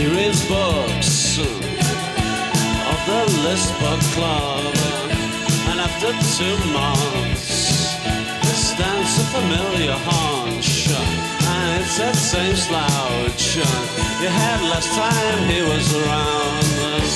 He reads books of the List Book Club, and after 2 months, he stands a familiar haunch, and it's that same slouch. You had last time he was around.